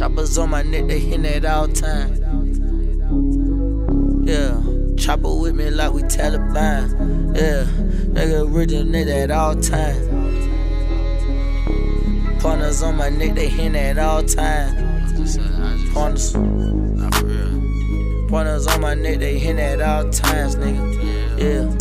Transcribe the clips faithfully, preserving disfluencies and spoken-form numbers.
Choppers on my neck, they hitting at all times. Yeah, chopper with me like we Taliban. Yeah, nigga originate at all times. Partners on my neck, they hitting at all times. Partners, not for real. Partners on my neck, they hitting at all times, nigga. Yeah.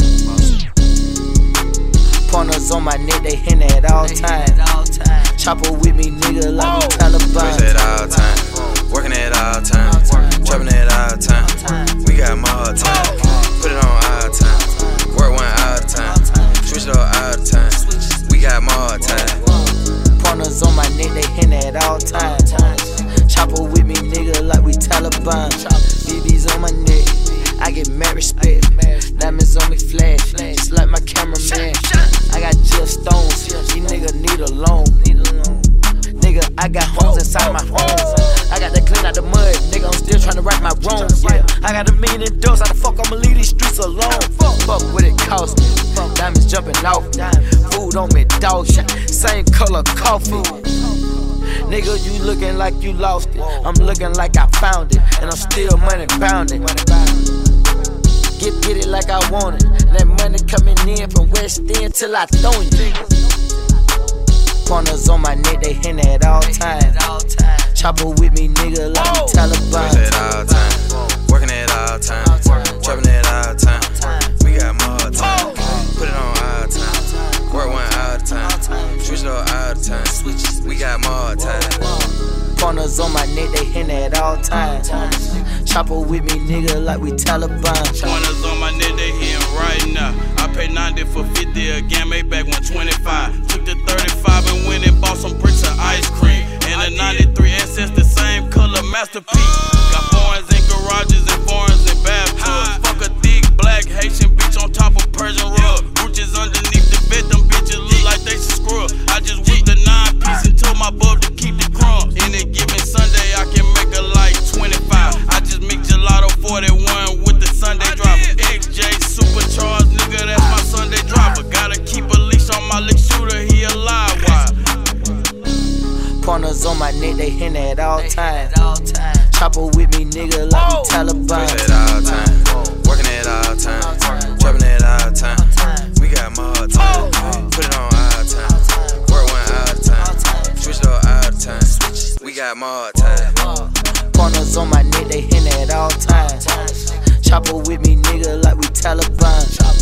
Partners on my neck, they hitting at all times. Chopper with me, nigga, like we Taliban. Push at all times, working at all times, trapping at all times. We got more time, put it on all time, work one all the time, switch it up all the time. We got more time. Partners on my neck, they hitting at all times. Chopper with me, nigga, like we Taliban. B B's on my neck, I get mad respect. Diamonds on me flash, just like my cameraman. I got Jeff Stones, these niggas need a loan. Nigga, I got homes inside my homes. I got to clean out the mud, nigga, I'm still trying to right my wrongs. Yeah, I got a million doors, how the fuck I'ma leave these streets alone? Fuck what it cost me, diamonds jumping off me. Food on me, dog shit, same color coffee. Nigga, you looking like you lost it, I'm looking like I found it, and I'm still money bounding. Get, get it like I want it, and that money coming in from West End till I throw it. Partners on my neck, they hitting at all times. Chopper with me, nigga, like we Taliban. Push at all times, working at all times, trapping at all times. We got more time, put it on all time, work one all the time, switch it up all the time. We got more time. Partners on my neck, they hitting at all times. Chopper with me, nigga, like we Taliban. Partners on my neck, they hitting right now. I paid ninety for fifty again, made back one twenty-five. Took the thirty-five and went and bought some bricks of ice cream. And a ninety-three S S, the same color masterpiece. Got foreigns in garages and foreigns in bathtubs. Fuck a thick black Haitian bitch on top of Persian rug. Rooches underneath the bed, them bitches look like they some scrub. I just whipped the nine piece and told my bub to keep the crumbs. Any given Sunday, I can make her like twenty-five. I just make gelato forty-one with the Sunday driver. X J supercharged, nigga, that's my Sunday driver. Gotta keep a leash on my lick shooter, he alive. Why? Partners on my neck, they hitting at all times. Chopper with me, nigga, like we Taliban. Push at all times, working at all times, trapping at all times. We got more time, put it on all time, work one all the time, switch it up all the time. We got more time. Partners on my neck, they hitting at all times. Chopper with me, nigga, like we Taliban.